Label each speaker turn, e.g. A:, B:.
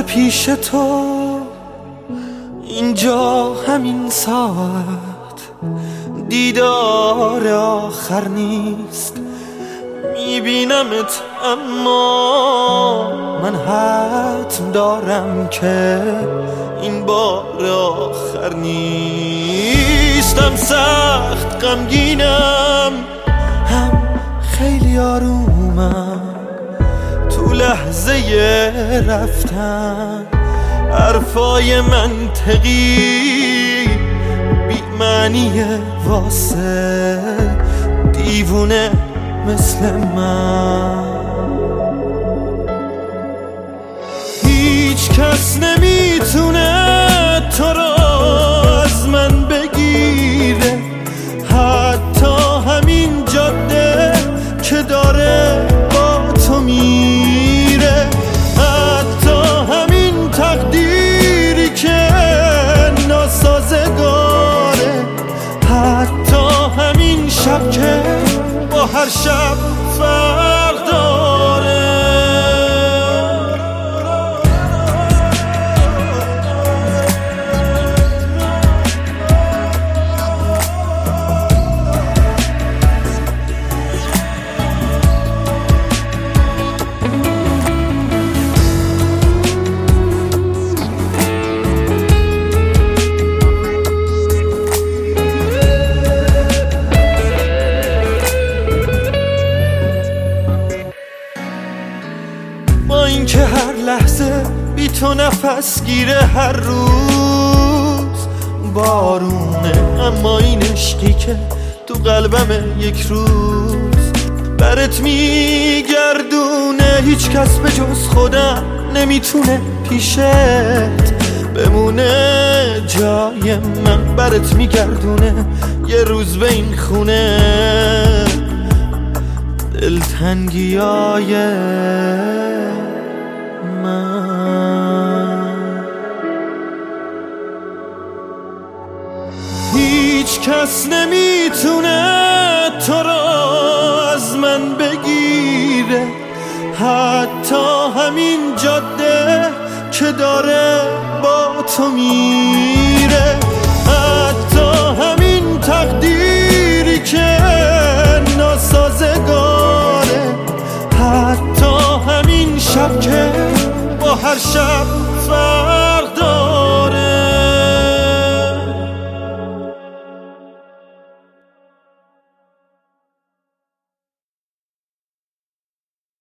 A: پیش تو اینجا همین ساعت دیدار آخر نیست. میبینمت اما من حتم دارم که این بار آخر نیستم. سخت غمگینم هم خیلی آرومم تو لحظه رفتن. حرفای منطقی بی معنیه واسه دیوونه مثل من. هیچ کس نمیتونه تو رو از من بگیره، حتی همین جاده که داره با تو میره، حتی همین تقدیری که ناسازگاره، حتی همین شب که با هر شب فرق داره. با اینکه هر لحظه بی تو نفس گیره، هر روز بارونه، اما این عشقی که تو قلبمه یک روز برات میگردونه. هیچ کس به جز خودم نمیتونه پیشت بمونه، جای من برات میگردونه یه روز به این خونه. دلتنگیای هیچ کس نمیتونه تو رو از من بگیره، حتی همین جاده که داره با تو میره، حتی همین تقدیری که ناسازگاره، حتی همین شب که با هر شب فرق